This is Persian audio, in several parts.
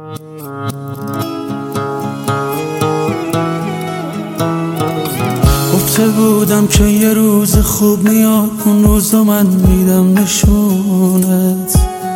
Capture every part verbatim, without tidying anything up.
گفته بودم که یه روز خوب میاد، اون روزو من میدم نشونت.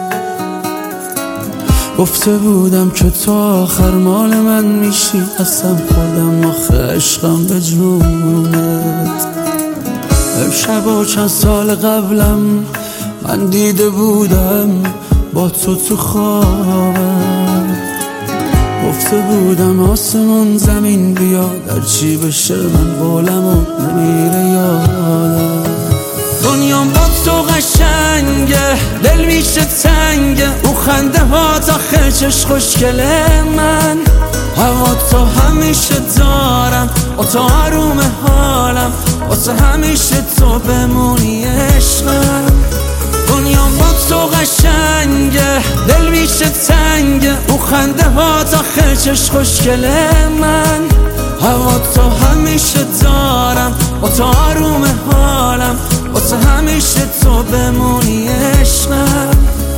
گفته بودم که تو آخر مال من میشی، اصلا خودم آخه عشقم به جونت. امشب و چند سال قبلم من دیده بودم با تو تو خوابم. گفته بودم آسمون زمین بیاد، هرچی بشه من قولم و نمیره یادم. دنیام با تو قشنگه، دل میشه تنگه، او خنده ها تا خرچش خوشگله من. هوا تو همیشه دارم، با تو آروم حالم، واسه همیشه تو بمونی عشقم. دنیام با تو قشنگه، دل میشه تنگه، او خنده ها تا خرچش خوشگله من. هوا تو همیشه دارم، با تو آروم حالم، واسه همیشه تو بمونی عشقم.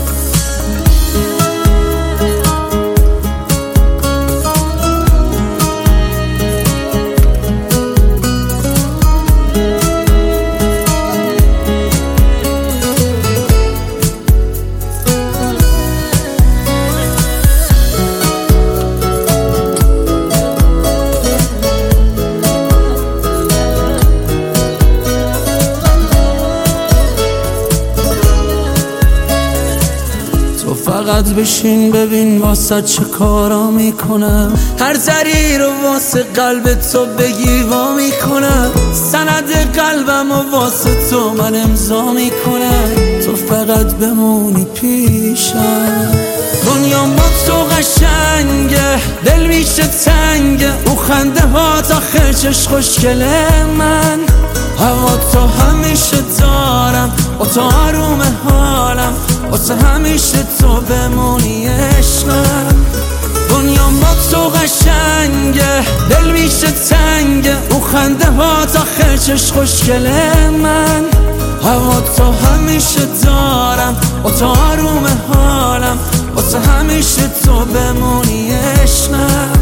فقط بشین ببین واسه چه کارا میکنم، هر ذری رو واسه قلب تو بگی وا میکنم. سند قلبم و واسه تو من امضا میکنم، تو فقط بمونی پیشم. دنیا با تو قشنگه، دل میشه تنگه، او خنده ها تا خرچش خوشگله من. هوا تو همیشه دارم، با تو آروم حالم، واسه همیشه تو بمونی عشقم. دنیا با تو قشنگه، دل میشه تنگه، او خنده ها تا خرچش خوشگله من. هوا تو همیشه دارم، با تو آروم حالم، واسه همیشه تو بمونی عشقم.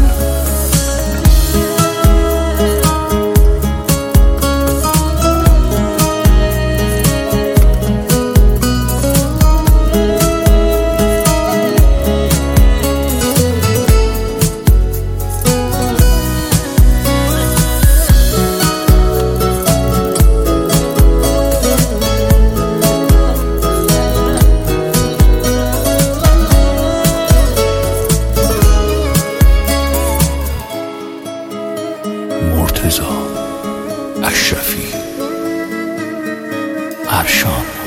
مرتضی اشرفی ارشان